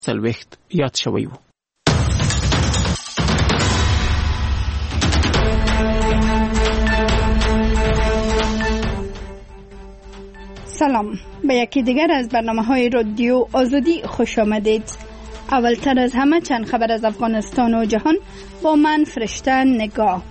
سلوخت یاد شوی و. سلام، به یکی دیگر از برنامه‌های رادیو آزادی خوش آمدید. اولتر از همه چند خبر از افغانستان و جهان با من فرشته نگاه.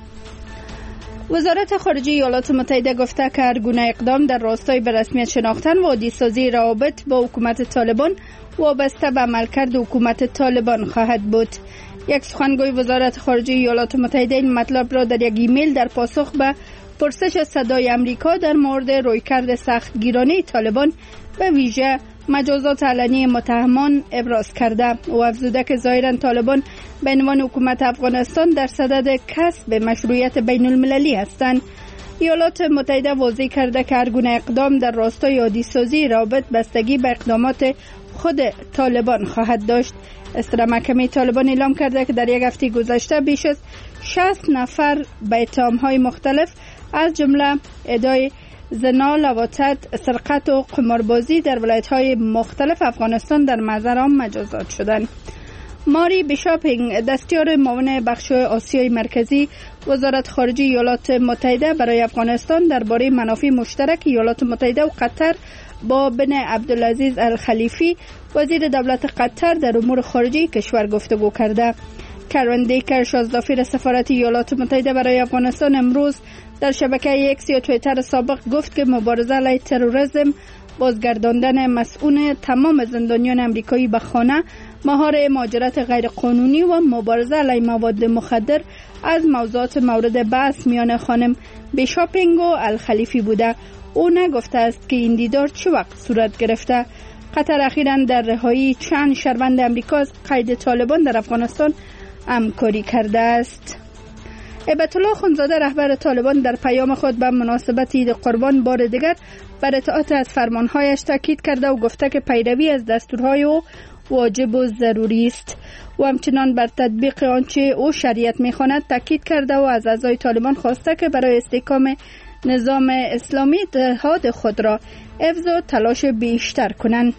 وزارت خارجه ایالات متحده گفته که هر گونه اقدام در راستای به رسمیت شناختن و عادی‌سازی روابط با حکومت طالبان وابسته به عملکرد حکومت طالبان خواهد بود. یک سخنگوی وزارت خارجه ایالات متحده این مطلب را در یک ایمیل در پاسخ به پرسش صدای امریکا در مورد رویکرد سختگیرانه طالبان به ویژه مجازات علنی متهمان ابراز کرده و افزوده که ظاهراً طالبان به عنوان حکومت افغانستان در صدد کسب مشروعیت بین المللی هستند. ایالات متحده واضح کرده که هر گونه اقدام در راستای عادی‌سازی روابط بستگی به اقدامات خود طالبان خواهد داشت. اصلاح محکمه طالبان اعلام کرده که در یک هفته گذشته بیش از 60 نفر به اتهام‌های مختلف از جمله ادعای زنا، لواطت، سرقت و قماربازی در ولایت‌های مختلف افغانستان در محضر عام مجازات شدند. ماری بیشاپینگ، دستیار معاون بخش آسیای مرکزی وزارت خارجه ایالات متحده برای افغانستان درباره منافع مشترک ایالات متحده و قطر با بن عبدالعزیز الخلیفی وزیر دولت قطر در امور خارجه کشور گفتگو کرده. کرن دیکر، شازدافیر سفارت ایالات متحده برای افغانستان، امروز در شبکه اکس یا توییتر سابق گفت که مبارزه علیه تروریسم، بازگرداندن مسئول تمام زندانیان امریکایی به خانه، مهار مهاجرت غیرقانونی و مبارزه علیه مواد مخدر از موضوعات مورد بحث میان خانم بیشاپینگ و الخلیفی بوده. او نگفته است که این دیدار چه وقت صورت گرفته. قطر اخیراً در رهایی چند شهروند امریکا از قید طالبان در افغانستان همکاری کرده است. هیبت الله خونزاده، رهبر طالبان، در پیام خود به مناسبت عید قربان بار دیگر بر اطاعت از فرمانهایش تاکید کرده و گفته که پیروی از دستورهای او واجب و ضروری است و همچنان بر تطبیق آنچه او شریعت می‌خواند تاکید کرده و از اعضای طالبان خواسته که برای استحکام نظام اسلامی اتحاد خود را حفظ و تلاش بیشتر کنند.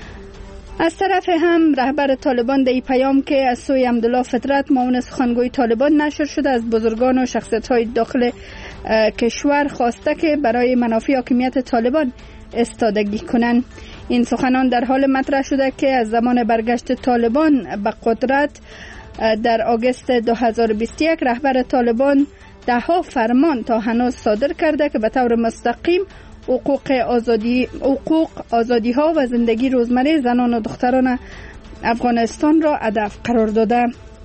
از طرف هم رهبر طالبان در پیام که از سوی عبدالله فطرت، معاون سخنگوی طالبان، نشر شده از بزرگان و شخصیت‌های داخل کشور خواسته که برای منافع حاکمیت طالبان استادگی کنند. این سخنان در حال مطرح شده که از زمان برگشت طالبان به قدرت در آگوست 2021 رهبر طالبان ده‌ها فرمان تا هنوز صادر کرده که به طور مستقیم حقوق آزادی ها و زندگی روزمره زنان و دختران افغانستان را هدف قرار داده.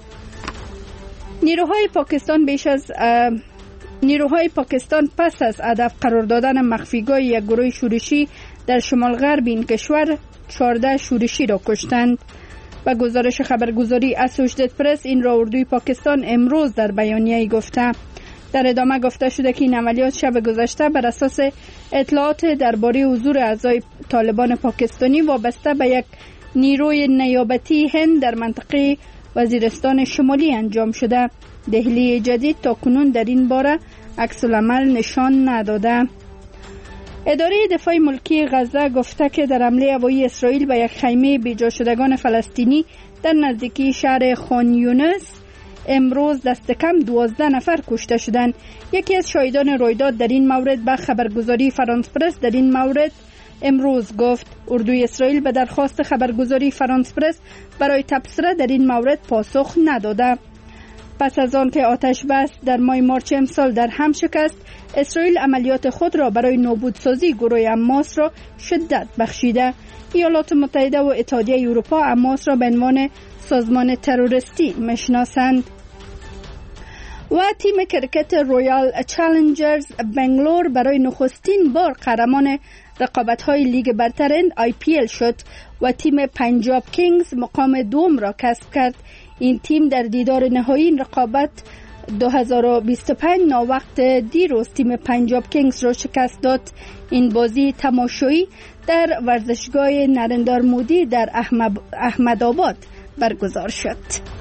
نیروهای پاکستان پس از هدف قرار دادن مخفیگاه یک گروه شورشی در شمال غرب این کشور 14 شورشی را کشتند. با گزارش خبرگزاری اسوشیتد پرس این را اردوی پاکستان امروز در بیانیه‌ای گفته. در ادامه گفته شده که این عملیات شب گذشته بر اساس اطلاعات درباره حضور اعضای طالبان پاکستانی وابسته به یک نیروی نیابتی هند در منطقه وزیرستان شمالی انجام شده. دهلی جدید تاکنون در این باره عکس العمل نشان نداده. اداره دفاع ملکی غزه گفته که در حمله هوایی اسرائیل به یک خیمه بیجا شدگان فلسطینی در نزدیکی شهر خان یونس امروز دست کم 12 نفر کشته شدند. یکی از شاهدان رویداد در این مورد به خبرگزاری فرانس پرس در این مورد امروز گفت اردوی اسرائیل به درخواست خبرگزاری فرانس پرس برای تبصره در این مورد پاسخ نداده. پس از آن که آتش بس در ماه مارچ امسال در هم شکست، اسرائیل عملیات خود را برای نابودسازی گروه حماس را شدت بخشیده. ایالات متحده و اتحادیه اروپا حماس را به عنوان سازمان تروریستی میشناسند. و تیم کرکت رویال چالنجرز بنگلور برای نخستین بار قهرمان رقابت‌های لیگ برتر IPL شد و تیم پنجاب کینگز مقام دوم را کسب کرد. این تیم در دیدار نهایی این رقابت 2025 ناوقت دیروز تیم پنجاب کینگز را شکست داد. این بازی تماشایی در ورزشگاه نریندر مودی در احمدآباد برگزار شد.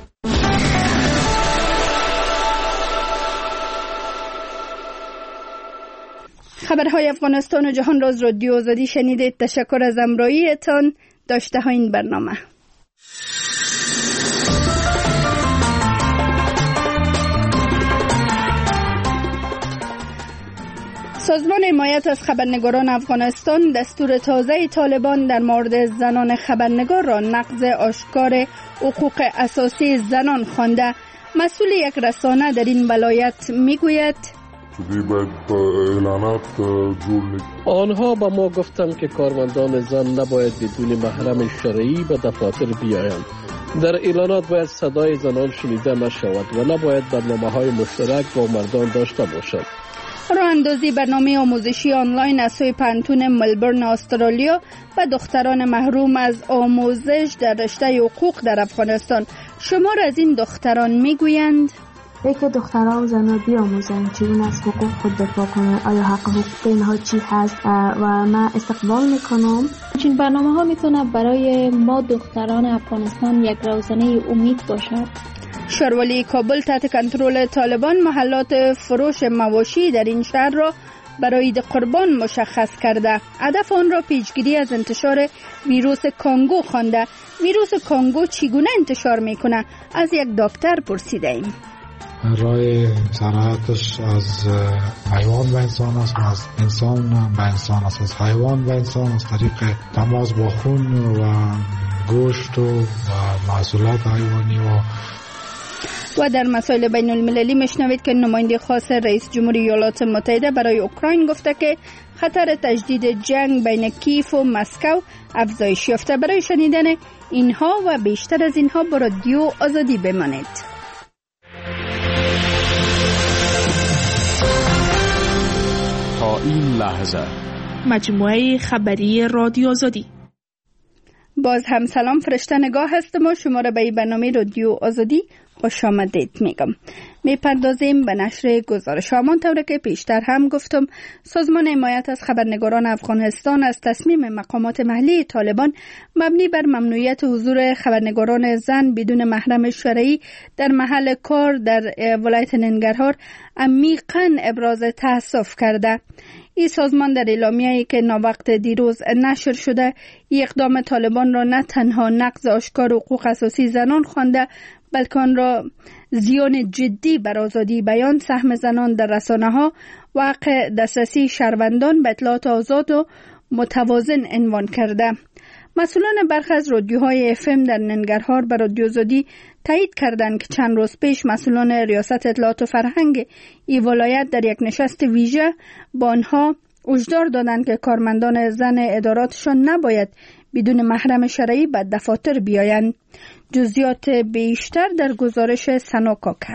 خبرهای افغانستان و جهان را از رادیو آزادی شنیدید. تشکر از همراهیتان. داشته ها این برنامه. سازمان حمایت از خبرنگاران افغانستان دستور تازه طالبان در مورد زنان خبرنگار را نقض آشکار حقوق اساسی زنان خوانده. مسئول یک رسانه در این ولایت میگوید آنها به ما گفتند که کارمندان زن نباید بدون محرم شرعی به دفاتر بیایند. در اعلانات باید صدای زنان شنیده نشود و نباید برنامه‌های مشترک با مردان داشته باشند. راه اندازی برنامه آموزشی آنلاین از سوی پانتون ملبورن استرالیا و دختران محروم از آموزش در رشته حقوق در افغانستان. شمار از این دختران میگویند که دخترها و زنها بیاموزند چگونه از حقوق خود دفاع کنند، آیا حق حقوق اینها چی هست و من استقبال میکنم. این برنامه ها میتونه برای ما دختران افغانستان یک روزنه امید باشد. شاروالی کابل تحت کنترل طالبان محلات فروش مواشی در این شهر را برای عید قربان مشخص کرده. هدف آن را پیشگیری از انتشار ویروس کانگو خوانده. ویروس کانگو چگونه انتشار میکنه؟ از یک دکتر پرسیدیم. راه سرایتش از حیوان به انسان است و از انسان به انسان است، از حیوان به انسان از طریق تماس با خون و گوشت و محصولات حیوانی و در مسائل بین المللی مشنوید که نماینده خاص رئیس جمهوری ایالات متحده برای اوکراین گفته که خطر تجدید جنگ بین کیف و مسکو افزایش یافته. برای شنیدن اینها و بیشتر از اینها با رادیو آزادی بمانید. تا این لحظه مجموعه خبری رادیو آزادی. باز هم سلام، فرشته نگاه هستم و شما را به این برنامه رادیو آزادی خوش آمدید میگم. میپردازیم به نشر گزارش ها. طوری که پیشتر هم گفتم، سازمان حمایت از خبرنگاران افغانستان از تصمیم مقامات محلی طالبان مبنی بر ممنوعیت حضور خبرنگاران زن بدون محرم شرعی در محل کار در ولایت ننگرهار عمیقاً ابراز تأسف کرده. این سازمان در اعلامیه‌ای که ناوقت دیروز نشر شده، اقدام طالبان را نه تنها نقض آشکار حقوق اساسی زنان خوانده، بلکه آن را زیان جدی بر آزادی بیان، سهم زنان در رسانه‌ها و حق دسترسی شهروندان به اطلاعات آزاد و متوازن عنوان کرده. مسئولان برخی از رادیوهای FM در ننگرهار به رادیو آزادی تایید کردند که چند روز پیش مسئولان ریاست اطلاعات و فرهنگ این ولایت در یک نشست ویژه با آنها هشدار دادند که کارمندان زن اداراتشان نباید بدون محرم شرعی به دفاتر بیایند. جزئیات بیشتر در گزارش سنا کاکر.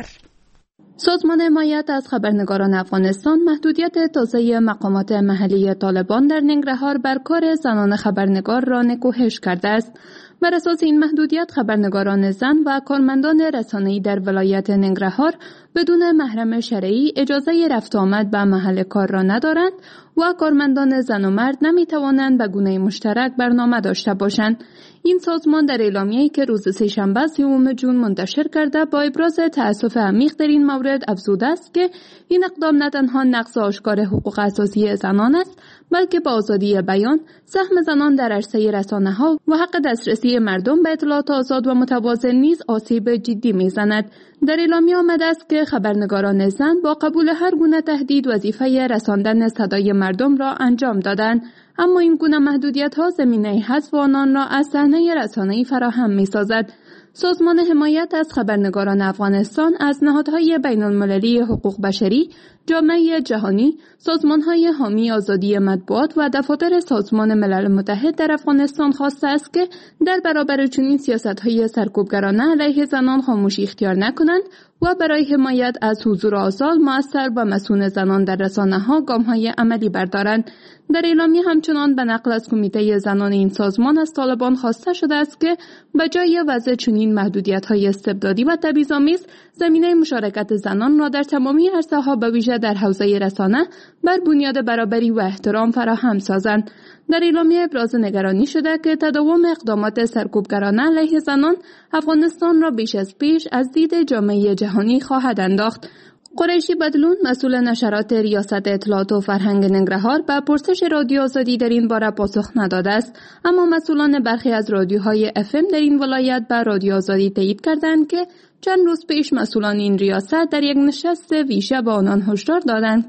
سازمان حمایت از خبرنگاران افغانستان محدودیت تازه مقامات محلی طالبان در ننگرهار بر کار زنان خبرنگار را نکوهش کرده است. بر اساس این محدودیت خبرنگاران زن و کارمندان رسانه‌ای در ولایت ننگرهار بدون محرم شرعی اجازه رفت آمد به محل کار را ندارند و کارمندان زن و مرد نمی‌توانند به گونه مشترک برنامه داشته باشند. این سازمان در اعلامیه‌ای که روز سه‌شنبه 30 جون منتشر کرده با ابراز تأسف عمیق در این مورد افزوده است که این اقدام نه تنها نقض آشکار حقوق اساسی زنان است، بلکه با آزادی بیان، سهم زنان در عرصه رسانه‌ها و حق دسترسی مردم به اطلاعات آزاد و متوازن نیز آسیب جدی می‌زند. در اعلامیه آمده است که خبرنگاران زن با قبول هر گونه تهدید وظیفه رساندن صدای مردم را انجام دادند، اما این گونه محدودیت‌ها زمینه حذف آنان را از صحنه رسانه‌ای فراهم می‌سازد. سازمان حمایت از خبرنگاران افغانستان از نهادهای بین‌المللی حقوق بشری، جامعه جهانی، سازمان‌های حامی آزادی مطبوعات و دفاتر سازمان ملل متحد در افغانستان خواسته است که در برابر چنین سیاست‌های سرکوبگرانه علیه زنان خاموشی اختیار نکنند و برای حمایت از حضور آزاد، مؤثر و مسئول زنان در رسانه‌ها گام‌های عملی بردارند. در اعلامیه همچنان به نقل از کمیته زنان این سازمان از طالبان خواسته شده است که به جای وضع چنین محدودیت‌های استبدادی و تبعیض‌آمیز، زمینه مشارکت زنان را در تمامی عرصه‌ها به ویژه در حوزه رسانه بر بنیاد برابری و احترام فراهم سازند. در اعلامیه ابراز نگرانی شده که تداوم اقدامات سرکوبگرانه علیه زنان افغانستان را بیش از پیش از دید جامعه جهانی خواهد انداخت. قریشی بدلون، مسئول نشرات ریاست اطلاعات و فرهنگ ننگرهار، به پرسش رادیو آزادی در این باره پاسخ نداده است، اما مسئولان برخی از رادیوهای FM در این ولایت به رادیو آزادی تایید کردند که چند روز پیش مسئولان این ریاست در یک نشست ویژه با آنان هشدار دادند که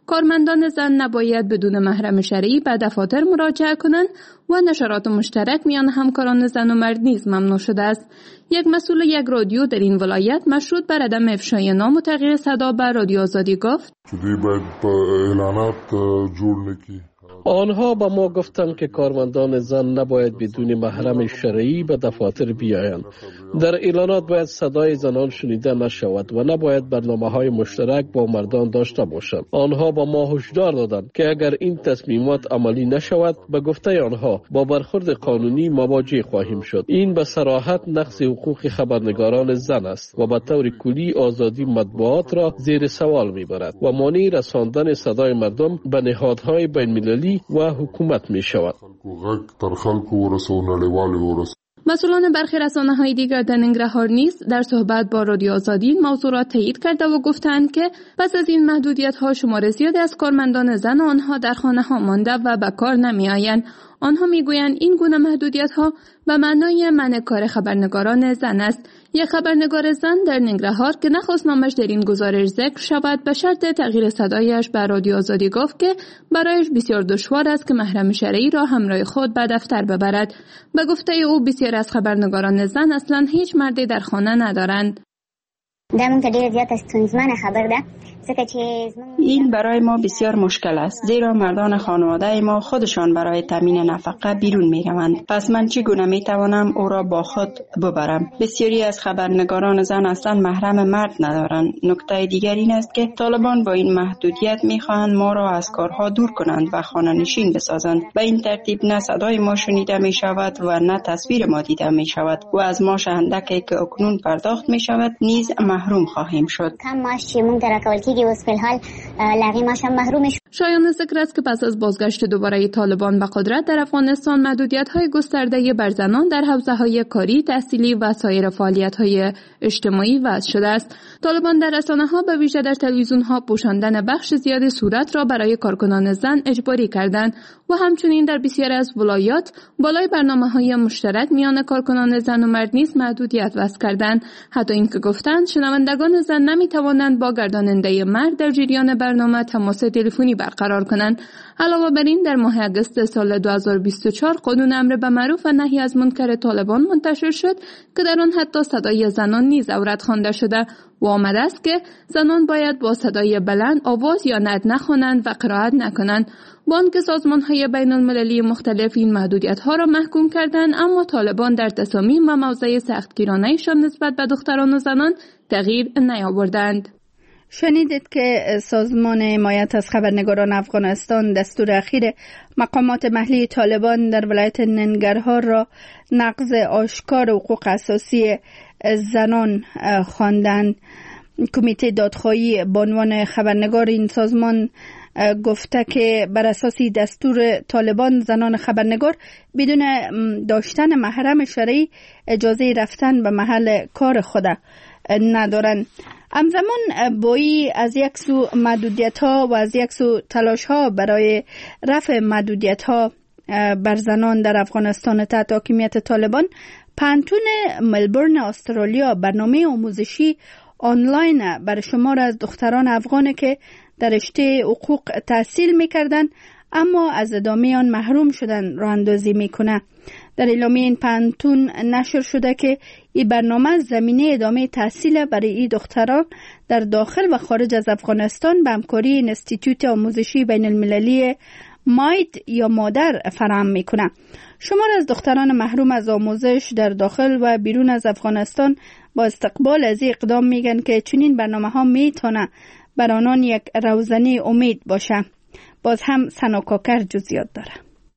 کارمندان زن نباید بدون محرم شرعی به دفاتر مراجعه کنند و نشرات مشترک میان همکاران زن و مرد نیز ممنوع شده است. یک مسئول یک رادیو در این ولایت مشروط بر عدم افشای نام و تغییر صدا به رادیو آزادی گفت: آنها به ما گفتند که کارمندان زن نباید بدون محرم شرعی به دفاتر بیایند. در اعلانات باید صدای زنان شنیده نشود و نباید برنامه‌های مشترک با مردان داشته باشند. آنها به ما هشدار دادند که اگر این تصمیمات عملی نشود به گفته آنها با برخورد قانونی مواجه خواهیم شد. این به صراحت نقض حقوق خبرنگاران زن است و به طور کلی آزادی مطبوعات را زیر سوال میبرد و مانع رساندن صدای مردم به نهادهای بین‌المللی و حکومت می شود. مسئولان برخی رسانه‌های دیگر در ننگرهار نیز در صحبت با رادیو آزادی موضوع را تایید کرده و گفتند که پس از این محدودیت‌ها شمار زیادی از کارمندان زن آنها در خانه‌ها مانده و به کار نمی‌آیند. آنها میگویند این گونه محدودیت‌ها به معنای منع کار خبرنگاران زن است. یک خبرنگار زن در ننگرهار که نخواست نامش در این گزارش ذکر شود به شرط تغییر صدایش به رادیو آزادی گفت که برایش بسیار دشوار است که محرم شرعی را همراه خود به دفتر ببرد. به گفته او بسیار از خبرنگاران زن اصلا هیچ مردی در خانه ندارند. این برای ما بسیار مشکل است، زیرا مردان خانواده ما خودشان برای تامین نفقه بیرون می روند. پس من چگونه می توانم او را با خود ببرم؟ بسیاری از خبرنگاران زن اصلا محرم مرد ندارند. نکته دیگر این است که طالبان با این محدودیت می خواهند ما را از کارها دور کنند و خانه نشین بسازند. به این ترتیب نه صدای ما شنیده می شود و نه تصویر ما دیده می شود و از ما اندکی که اکنون پرداخت می شود نیز محروم خواهیم شد. شایان ذکر است که پس از بازگشت دوباره طالبان به قدرت در افغانستان محدودیت‌های گسترده بر زنان در حوزه‌های کاری، تحصیلی و سایر فعالیت‌های اجتماعی وضع شده است. طالبان در رسانه‌ها به ویژه در تلویزیون‌ها پوشاندن بخش زیادی صورت را برای کارکنان زن اجباری کردند و همچنین در بسیاری از ولایات بالای برنامه‌های مشترک میان کارکنان زن و مرد نیز محدودیت وضع کردند. حتی اینکه گفتند شنوندگان زن نمی‌توانند با گرداننده مرد در جریان برنامه تماس تلفنی برقرار کنند. علاوه بر این در ماه اگست سال 2024 قانون امر به معروف و نهی از منکر طالبان منتشر شد که در آن حتی صدای زنان نیز عورت خوانده شده و آمده است که زنان باید با صدای بلند آواز یا ند نخوانند و قرائت نکنند. با آنکه سازمان‌های بین‌المللی مختلف این محدودیت‌ها را محکوم کردند، اما طالبان در تصامیم و موضع سختگیرانه‌شان نسبت به دختران و زنان تغییر نیاوردند. شنیدید که سازمان حمایت از خبرنگاران افغانستان دستور اخیر مقامات محلی طالبان در ولایت ننگرهار را نقض آشکار حقوق اساسی زنان خواندند. کمیته دادخواهی به عنوان خبرنگار این سازمان گفته که بر اساس دستور طالبان زنان خبرنگار بدون داشتن محرم شرعی اجازه رفتن به محل کار خود ندارند. همزمان بایی از یک سو محدودیت ها و از یک سو تلاش ها برای رفع محدودیت ها بر زنان در افغانستان تحت حاکمیت طالبان، پانتون ملبورن استرالیا برنامه آموزشی آنلاین بر شمار از دختران افغان که در رشته حقوق تحصیل میکردند اما از ادامه آن محروم شدن راه اندازی میکنه. در اعلامیه این پانتون نشر شده که این برنامه زمینه ادامه تحصیل برای این دختران در داخل و خارج از افغانستان به همکاری انستیتوت آموزشی بین المللی ماید یا مادر فراهم میکنه. شمار از دختران محروم از آموزش در داخل و بیرون از افغانستان با استقبال از این اقدام میگن که چنین برنامه ها میتونه بر آنان یک روزنه امید باشه. باز هم سنا کاکر جزئیات داره.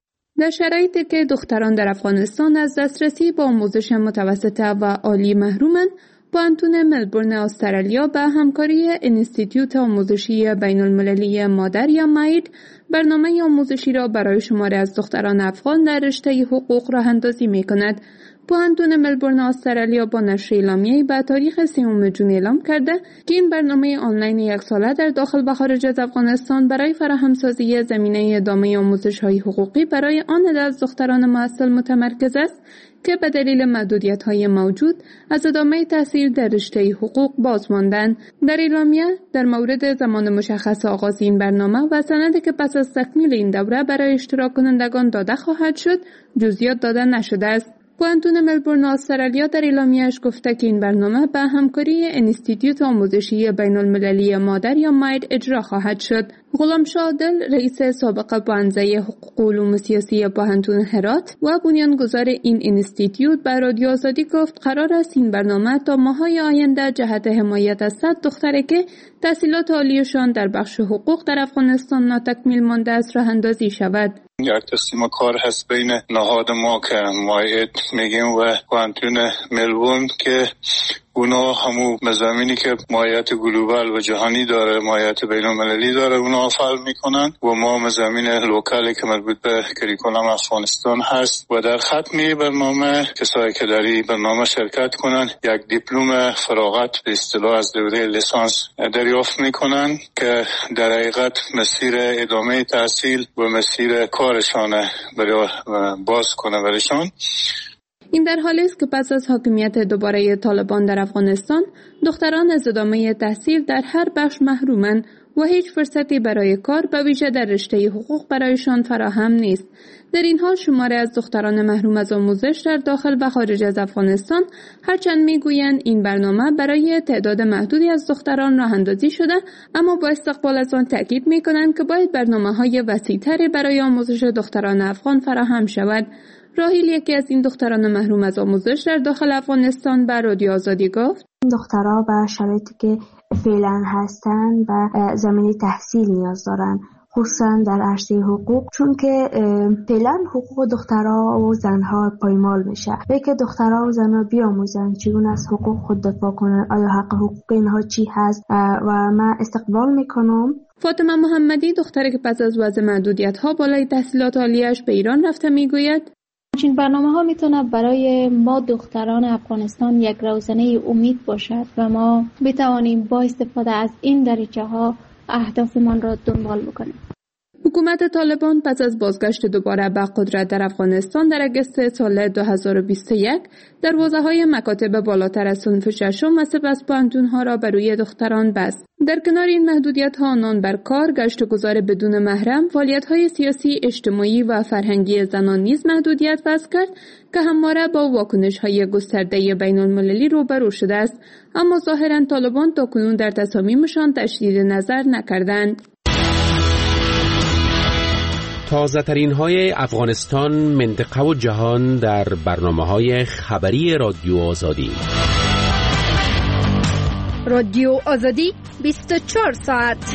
در شرایطی که دختران در افغانستان از دسترسی به آموزش متوسطه و عالی محرومند، پانتون ملبورن استرالیا به همکاری انستیتوت آموزشی بین المللی مادر یا ماید برنامه آموزشی را برای شماری از دختران افغان در رشته حقوق راه اندازی می کند. پوهنتون ملبورن استرالیا با نشر اعلامیه‌ای به تاریخ 30 جون اعلام کرده که این برنامه آنلاین یک ساله در داخل و خارج از افغانستان برای فراهمسازی زمینه ادامه آموزش‌های حقوقی برای آن عده از دختران مؤصل متمرکز است که به دلیل محدودیت‌های موجود از ادامه تحصیل در رشته حقوق باز ماندند. در اعلامیه در مورد زمان مشخص آغاز این برنامه و سندی که پس از تکمیل این دوره برای اشتراک کنندگان داده خواهد شد جزئیات داده نشده است. پوهنتون ملبورن استرالیا در اعلامیه‌اش گفته که این برنامه به همکاری انستیتیوت آموزشی بین‌المللی مادر یا ماید اجرا خواهد شد. غلامشاه عادل رئیس سابق پوهنځی حقوق و علوم سیاسی پوهنتون هرات و بنیانگذار این انستیتیوت به رادیو آزادی گفت قرار است این برنامه تا ماه‌های آینده جهت حمایت از 100 دختری که تحصیلات عالیشان در بخش حقوق در افغانستان ناتکمیل مانده است راه اندازی شود. یک تقسیم کار هست بین نهاد ما که ماید میگیم و پوهنتون ملبورن که اونا همو مضامینی که ماهیت گلوبال و جهانی داره، ماهیت بین‌المللی داره، اونا فعال میکنن و ما مضامین لوکالی که مربوط به کریکولم افغانستان هست و در ختمی برنامه کسایی که در این برنامه شرکت کنن یک دیپلم فراغت به اصطلاح از دوره لیسانس دریافت میکنن که در حقیقت مسیر ادامه تحصیل و مسیر کارشان برای باز کنه برشان. این در حالی است که پس از حاکمیت دوباره طالبان در افغانستان دختران از ادامه تحصیل در هر بخش محرومند و هیچ فرصتی برای کار به ویژه در رشته حقوق برایشان فراهم نیست. در این حال شماری از دختران محروم از آموزش در داخل و خارج از افغانستان هرچند میگویند این برنامه برای تعداد محدودی از دختران راه اندازی شده، اما با استقبال از آن تاکید میکنند که باید برنامه‌های وسیع‌تری برای آموزش دختران افغان فراهم شود. راهیل یکی از این دختران محروم از آموزش در داخل افغانستان به رادیو آزادی گفت این دخترها به شرایطی که فعلا هستن و زمینه تحصیل نیاز دارن، خصوصا در عرصه حقوق، چون که فعلا حقوق دخترها و زنها پایمال میشه. که دخترها و زنها بیاموزن چگونه از حقوق خود دفاع کنن، آیا حق حقوق اینها چی هست و من استقبال میکنم. فاطمه محمدی دختری که پس از وضع محدودیت‌ها بالای تحصیلات عالیه‌اش به ایران رفته میگوید این برنامه‌ها میتونه برای ما دختران افغانستان یک روزنه امید باشد و ما بتوانیم با استفاده از این دریچه‌ها اهدافمان را دنبال بکنیم. حکومت طالبان پس از بازگشت دوباره به قدرت در افغانستان در اگست سال 2021 دروازه‌های مکاتب بالاتر از صنف ششم و سپس پوهنتون‌ها را بر روی دختران بست. در کنار این محدودیت‌ها آنان بر کار، گشت و گذار بدون محرم، فعالیت‌های سیاسی، اجتماعی و فرهنگی زنان نیز محدودیت وضع کرد که همواره با واکنش‌های گسترده بین‌المللی روبرو شده است، اما ظاهراً طالبان تاکنون در تصامیمشان تشدید نظر نکردند. تازه ترین های افغانستان، منطقه و جهان در برنامه‌های خبری رادیو آزادی. رادیو آزادی 24 ساعت.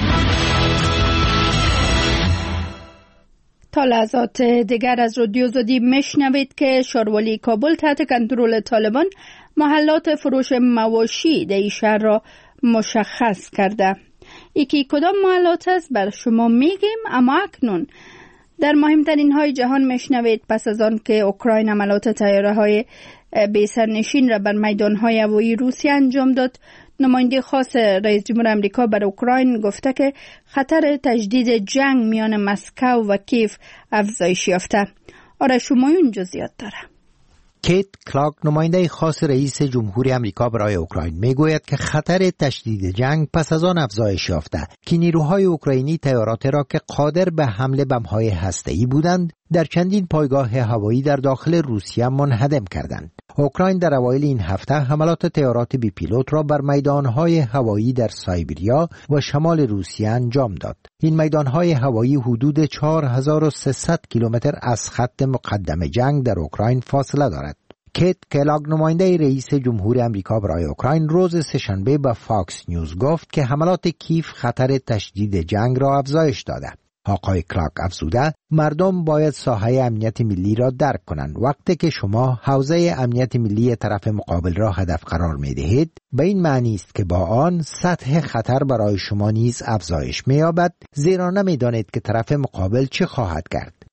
تا لحظات دیگر از رادیو آزادی میشنوید که شاروالی کابل تحت کنترل طالبان محلات فروش مواشی در این شهر را مشخص کرده. یکی کدام محلات است بر شما میگیم، اما اکنون در مهمترین های جهان میشنوید پس از آن که اوکراین حملات طیاره های بی سرنشین را بر میدان های هوایی روسیه انجام داد، نماینده خاص رئیس جمهور امریکا بر اوکراین گفته که خطر تجدید جنگ میان مسکو و کیف افزایش یافته. آرش شمایون جزئیات داره. کیت کلاک نماینده خاص رئیس جمهور امریکا برای اوکراین میگوید که خطر تشدید جنگ پس از آن افزایش یافته که نیروهای اوکراینی طیارات را که قادر به حمله بم‌های هسته‌ای بودند در چندین پایگاه هوایی در داخل روسیه منهدم کردند. اوکراین در اوایل این هفته حملات طیارات بی پیلوت را بر میدانهای هوایی در سایبریا و شمال روسیه انجام داد. این میدانهای هوایی حدود 4300 کیلومتر از خط مقدم جنگ در اوکراین فاصله دارد. کیت کلاگ نماینده رئیس جمهور امریکا برای اوکراین روز سه‌شنبه به فاکس نیوز گفت که حملات کیف خطر تشدید جنگ را افزایش داده. آقای کلاک افزوده مردم باید ساحه امنیت ملی را درک کنند. وقتی که شما حوزه امنیت ملی طرف مقابل را هدف قرار می دهید، به این معنی است که با آن سطح خطر برای شما نیز افزایش می یابد، زیرا نمی دانید که طرف مقابل چه خواهد کرد.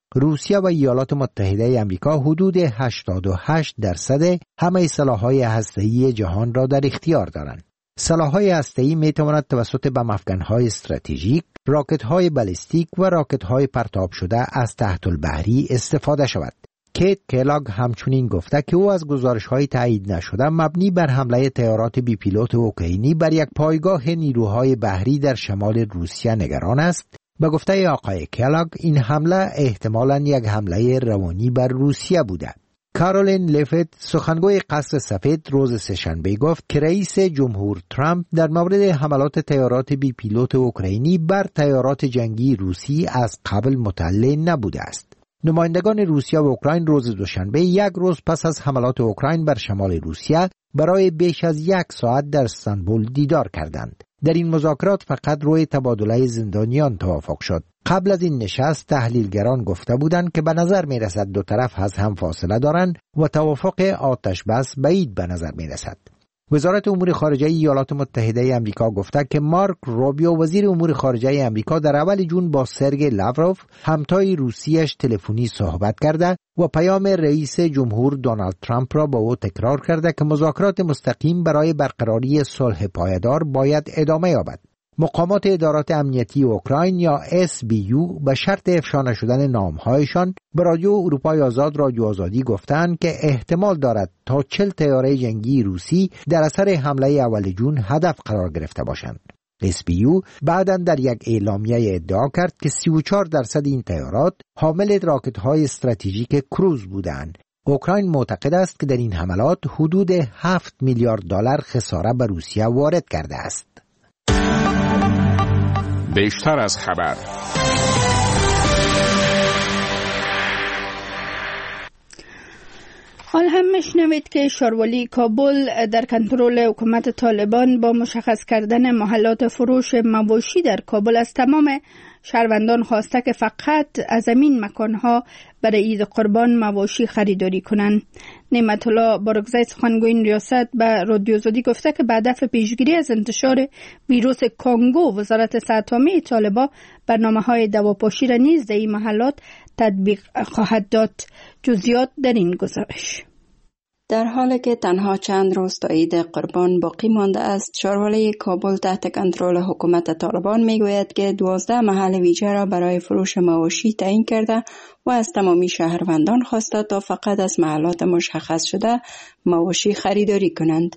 روسیه و ایالات متحده آمریکا حدود 88% همه سلاح‌های هسته‌ای جهان را در اختیار دارند. سلاح‌های هسته‌ای می‌تواند توسط بم‌افکن‌های استراتژیک، راکت‌های بالستیک و راکت‌های پرتاب شده از تحت البحری استفاده شود. کیت کلاگ همچنین گفته که او از گزارش‌های تایید نشده مبنی بر حمله طیارات بی پیلوت اوکراینی بر یک پایگاه نیروهای بحری در شمال روسیه نگران است. به گفته آقای کلاگ این حمله احتمالاً یک حمله روانی بر روسیه بوده. کارولین لیفت سخنگوی قصر سفید روز سه‌شنبه گفت که رئیس جمهور ترامپ در مورد حملات طیارات بی پیلوت اوکراینی بر طیارات جنگی روسی از قبل مطلع نبوده است. نمایندگان روسیه و اوکراین روز دوشنبه یک روز پس از حملات اوکراین بر شمال روسیه برای بیش از 1 ساعت در استانبول دیدار کردند. در این مذاکرات فقط روی تبادله زندانیان توافق شد. قبل از این نشست تحلیلگران گفته بودند که به نظر می رسد دو طرف از هم فاصله دارند و توافق آتش بس بعید به نظر می رسد. وزارت امور خارجه ایالات متحده آمریکا گفته که مارک روبیو وزیر امور خارجه آمریکا در اول جون با سرگئی لاوروف همتای روسیش تلفنی صحبت کرده و پیام رئیس جمهور دونالد ترامپ را با او تکرار کرده که مذاکرات مستقیم برای برقراری صلح پایدار باید ادامه یابد. مقامات ادارات امنیتی اوکراین یا SBU به شرط افشا نشدن نامهایشان به رادیو اروپای آزاد رادیو آزادی گفتند که احتمال دارد تا 40 طیاره جنگی روسی در اثر حمله اول جون هدف قرار گرفته باشند. SBU بعداً در یک اعلامیه ادعا کرد که 34% این طیارات حامل راکت‌های استراتژیک کروز بودند. اوکراین معتقد است که در این حملات حدود 7 میلیارد دلار خساره به روسیه وارد کرده است. بیشتر از خبر. حال هم میشنوید که شاروالی کابل در کنترل حکومت طالبان با مشخص کردن محلات فروش مواشی در کابل از تمام شهروندان خواسته که فقط از این مکانها برای عید قربان مواشی خریداری کنند. نعمت الله بارگزای سخنگوی این ریاست به رادیو آزادی گفته که به هدف پیشگیری از انتشار ویروس کانگو وزارت صحت عامه طالبان برنامه‌های دواپاشی را نیز در این محلات تطبیق خواهد داد. جزئیات در این گزارش. در حالی که تنها چند روز تا عید قربان باقی مانده است، شاروالی کابل تحت کنترل حکومت طالبان میگوید که 12 محل ویژه را برای فروش مواشی تعیین کرده و از تمامی شهروندان خواسته تا فقط از محلات مشخص شده مواشی خریداری کنند.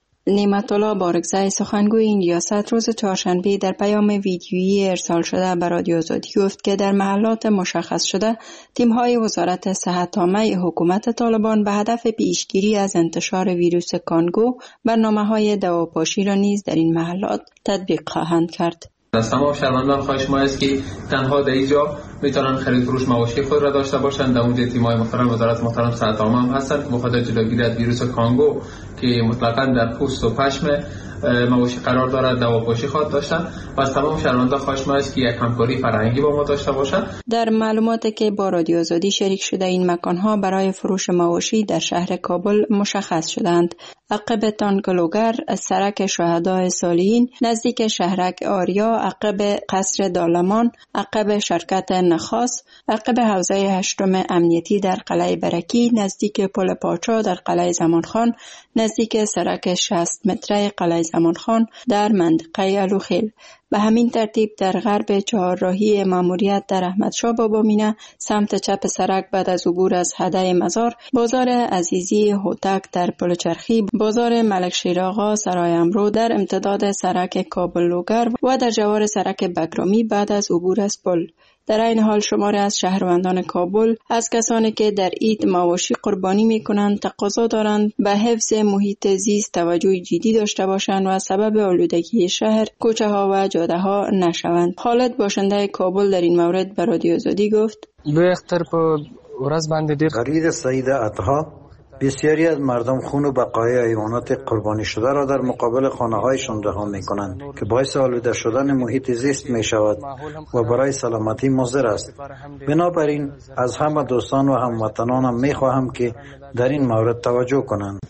نعمت الله بارگزای سخنگوی این ریاست روز چهارشنبه در پیام ویدیویی ارسال شده به رادیو آزادی گفت که در محلات مشخص شده تیم‌های وزارت صحت عامه حکومت طالبان به هدف پیشگیری از انتشار ویروس کانگو برنامه‌های دواپاشی را نیز در این محلات تطبیق خواهند کرد. از تمام شهروندان خواهش ما است که تنها در اینجا میتونن خرید فروش مواشی خود را داشته باشند. در اونجا تیم‌های محترم وزارت محترم صحت عامه هم هستند که بخاطر جلوگیری از ویروس کانگو که مطلقاً در پوست و پشم مواشی قرار دارد دواپاشی خواهد داشتن و از تمام شهروندان خواهش ما است که یک همکاری فرهنگی با ما داشته باشند. در معلوماتی که با رادیو آزادی شریک شده این مکانها برای فروش مواشی در شهر کابل مشخص شدند. عقب تانکلوگر، سرک شهدای صالحین، نزدیک شهرک آریا، عقب قصر دالمان، عقب شرکت نخاس، عقب حوزه 8 امنیتی در قلعه برکی، نزدیک پل پاچا در قلعه زمانخان، نزدیک سرک 60 متره قلعه زمانخان در منطقه الوخیل. به همین ترتیب در غرب چهارراهی ماموریت در احمدشاه بابامینه سمت چپ سرک بعد از عبور از حده مزار، بازار عزیزی هوتک در پل چرخی، بازار ملک شیراغا سرای امرو در امتداد سرک کابل لوگر و در جوار سرک بگرامی بعد از عبور از پل. در این حال شماری از شهروندان کابل از کسانی که در عید مواشی قربانی می‌کنند تقاضا دارند به حفظ محیط زیست توجه جدی داشته باشند و سبب آلودگی شهر، کوچه‌ها و جاده‌ها نشوند. خالد باشنده کابل در این مورد به رادیو آزادی گفت: لوی اختر په ورځ باندې ډیر غرید سعید عطا بسیاری از مردم خون و بقایای حیوانات قربانی شده را در مقابل خانه‌هایشان رها می‌کنند که باعث آلوده شدن محیط زیست می‌شود و برای سلامتی مضر است. بنابراین از همه دوستان و هموطنانم می‌خواهم که در این مورد توجه کنند.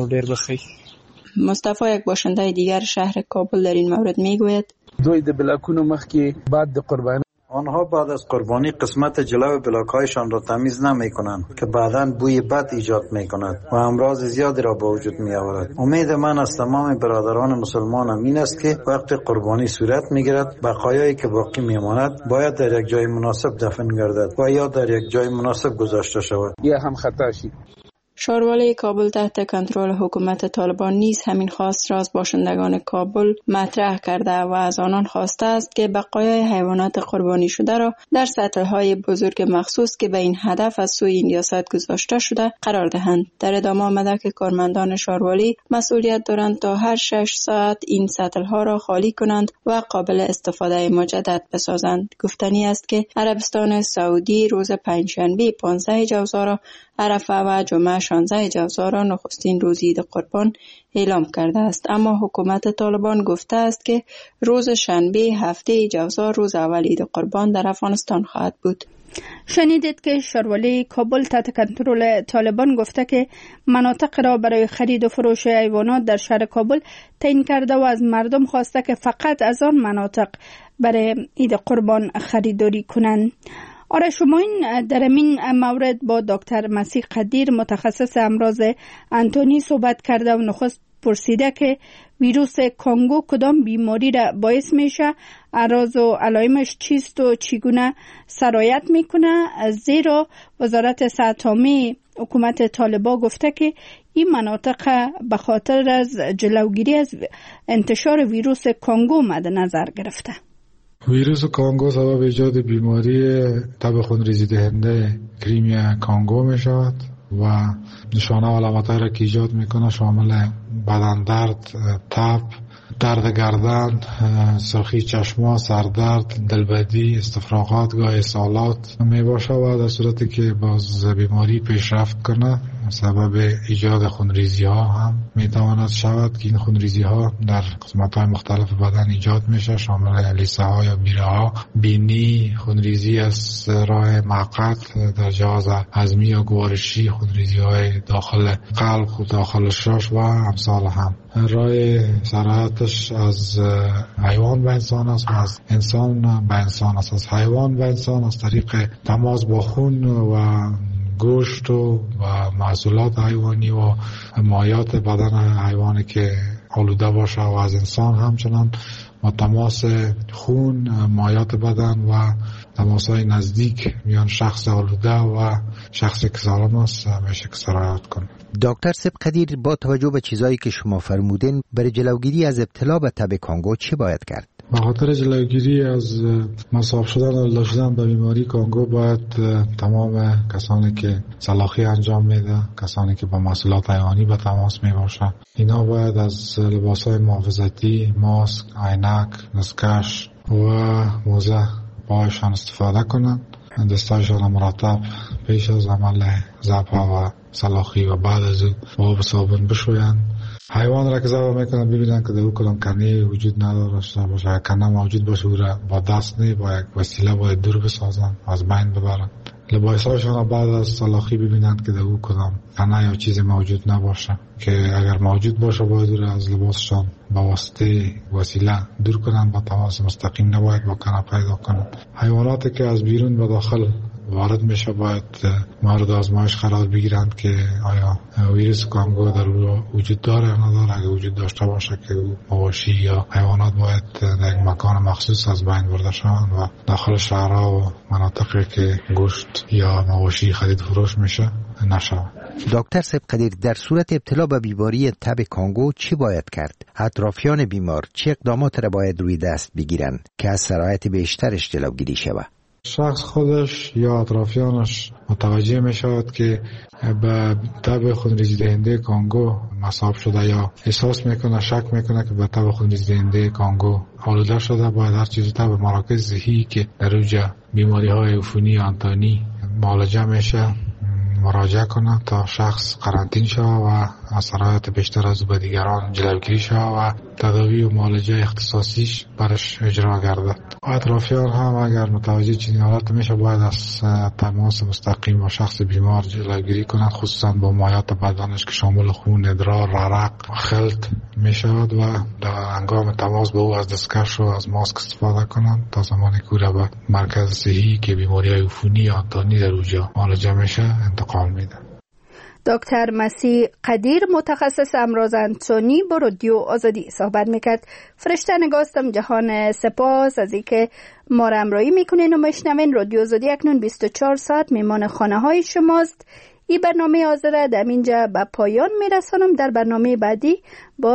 مصطفی یک باشنده دیگر شهر کابل در این مورد می‌گوید: دوی د بلاکونو مخکې بعد د قربانی آنها بعد از قربانی قسمت جلو بلاک‌هایشان را تمیز نمی‌کنند که بعداً بوی بد ایجاد می‌کند و امراض زیادی را به وجود می‌آورد. امید من از تمام برادران مسلمان این است که وقتی قربانی صورت می‌گیرد بقایایی که باقی می‌ماند باید در یک جای مناسب دفن گردد و یا در یک جای مناسب گذاشته شود. یا هم خطا شد. ښاروالۍ کابل تحت کنترل حکومت طالبان نیز همین خواست را از باشندگان کابل مطرح کرده و از آنان خواسته است که بقایای حیوانات قربانی شده را در سطل‌های بزرگ مخصوص که به این هدف از سوی این ریاست گذاشته شده قرار دهند. در ادامه آمده که کارمندان ښاروالۍ مسئولیت دارند تا هر 6 ساعت این سطل‌ها را خالی کنند و قابل استفاده مجدد بسازند. گفتنی است که عربستان سعودی روز پنجشنبه 15 جوزا عرفه و جمعه 16 جوزا را نخستین روز عید قربان اعلام کرده است، اما حکومت طالبان گفته است که روز شنبه هفته جوزا روز اول عید قربان در افغانستان خواهد بود. شنیدید که ښاروالۍ کابل تحت کنترل طالبان گفته که مناطق را برای خرید و فروش حیوانات در شهر کابل تعیین کرده و از مردم خواسته که فقط از آن مناطق برای عید قربان خریداری کنند. آره شما در این مورد با دکتر مسیح قدیر متخصص امراض انتونی صحبت کرده و نخست پرسیده که ویروس کانگو کدام بیماری را باعث میشه، اعراض و علائمش چیست و چگونه سرایت میکنه، زیرا وزارت صحت عامه حکومت طالبان گفته که این مناطق به خاطر از جلوگیری از انتشار ویروس کانگو مد نظر گرفته. ویروس کانگو سبب ایجاد بیماری تب خونریزی دهنده کریمیا کانگو می شود و نشانه و علامت‌هایی را که ایجاد میکنه شامل بدن درد، تب، درد گردن، سرخی چشما، سردرد، دلبدی، استفراغات، گاه اسهالات می باشه و در صورتی که باز بیماری پیشرفت کنه سبب ایجاد خونریزی ها هم می تواند شود که این خونریزی ها در قسمت های مختلف بدن ایجاد میشه، شامل لیسه ها یا بیره ها، بینی، خونریزی از راه مقعد در جهاز هضمی یا گوارشی، خونریزی های داخل قلب و داخل شاش و امثال هم. راه سرایتش از حیوان به انسان است و از انسان به انسان است، از حیوان به انسان از طریق تماس با خون و گوشت و محصولات حیوانی و مایات بدن حیوانی که آلوده باشه و از انسان همچنان با تماس خون، مایات بدن و تماس‌های نزدیک میان شخص آلوده و شخصی که سالم است میشه که سرایت کنه. دکتر سب قدیر، با توجه به چیزایی که شما فرمودین برای جلوگیری از ابتلا به تب کانگو چی باید کرد؟ به خاطر جلوگیری از مصاب شدن و لاش شدن به بیماری کانگو باید تمام کسانی که سلاخی انجام میده، کسانی که با محصولات حیوانی به تماس می باشن، اینا باید از لباسهای محافظتی، ماسک، عینک، دستکش و موزه باشان استفاده کنند. دستایشان مرتب پیش از عمل ذبح و سلاخی و بعد از او با آب صابون بشویند. حیوان را که ذبح میکنن ببینن که در او کدام کنه وجود نداشته باشه، کنه موجود باشه او را با دست نه با یک وسیله باید دور بسازن، از بین ببرن. لباسهایشان را بعد از سلاخی ببینن که در او کدام کنه یا چیزی موجود نباشه، که اگر موجود باشه باید او را از لباسشان با واسطه وسیله دور کنن، با تماس مستقیم نباید با کنه پیدا کنن. حیواناتی که از بیرون به داخل وارد میشه باید مورد آزمایش قرار بگیرند که آیا ویروس کانگو در او وجود داره یا نداره. اگه وجود داشته باشه که مواشی یا حیوانات باید در یک مکان مخصوص از بین برده شوند و داخل شهرها و مناطقی که گوشت یا مواشی خرید فروش میشه نشود. دکتر سب قدیر، در صورت ابتلا به بیماری تب کانگو چی باید کرد؟ اطرافیان بیمار چه اقدامات را باید روی دست بگیرند که از سرایت بیشترش جلوگیری شود؟ شخص خودش یا اطرافیانش متوجه می شود که به تب خونریزی دهنده کانگو مصاب شده یا احساس میکنه، شک میکنه که به تب خونریزی دهنده کانگو آلوده شده، باید هر چیز تب مراکز صحی که در اونجا بیماری های عفونی یا انتانی معالجه میشه مراجعه کنند تا شخص قرنطین شود و اثرات بیشتر از او به دیگران جلوگیری شود و تداوی و معالجه اختصاصیش برش اجرا گردد. اطرافیان هم اگر متوجه چنین حالت میشه باید از تماس مستقیم با شخص بیمار جلوگیری کنند، خصوصا با مایات بدنش که شامل خون، ادرار، عرق، خلط میشود و در هنگام تماس با او از دستکش و از ماسک استفاده کنند تا زمانی که او به مرکز صحی که بیماری‌های عفونی یا دانی در اونجا معالجه میشه انتقال میده. دکتر مسیح قدیر متخصص امراض انسانی با رادیو آزادی صحبت میکرد. فرشته نگاستم جهان، سپاس از اینکه ما را همراهی میکنین و میشنوین. رادیو آزادی اکنون 24 ساعت میمان خانه های شماست. این برنامه حاضره در اینجا به پایان میرسانم. در برنامه بعدی با